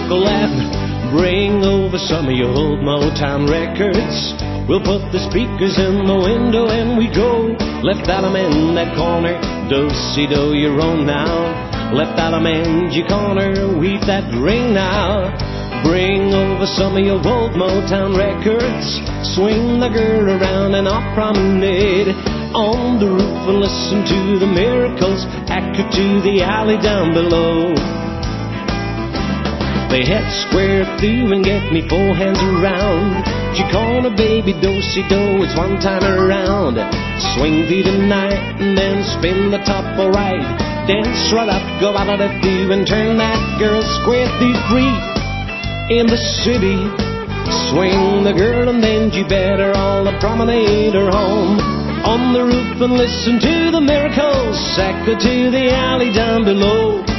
Uncle Ed, bring over some of your old Motown records. We'll put the speakers in the window and we go. Left Alum in that corner, do-si-do, you're on now. Left Alum in your corner, weave that ring now. Bring over some of your old Motown records. Swing the girl around an off promenade. On the roof and listen to the miracles echo to the alley down below. They head square through and get me 4 hands around. Chicana baby do-si-do, it's one time around. Swing through the night and then spin the top alright. Dance right up, go out of the view and turn that girl square through free. In the city, swing the girl and then you better all the promenade her home. On the roof and listen to the miracles echo to the alley down below.